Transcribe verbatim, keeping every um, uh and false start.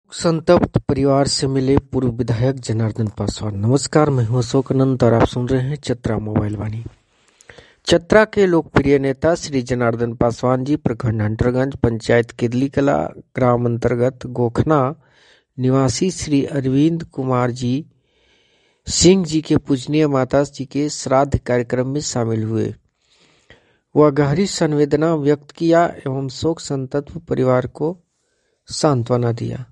संतप्त परिवार से मिले पूर्व विधायक जनार्दन पासवान। नमस्कार, मैं हूं अशोक अनंत और आप सुन रहे हैं चतरा मोबाइल वाणी। चतरा के लोकप्रिय नेता श्री जनार्दन पासवान जी प्रखंड हंटरगंज पंचायत किदली कला ग्राम अंतर्गत गोखना निवासी श्री अरविंद कुमार जी सिंह जी के पूजनीय माता जी के श्राद्ध कार्यक्रम में शामिल हुए। वह गहरी संवेदना व्यक्त किया एवं शोक संतप्त परिवार को सांत्वना दिया।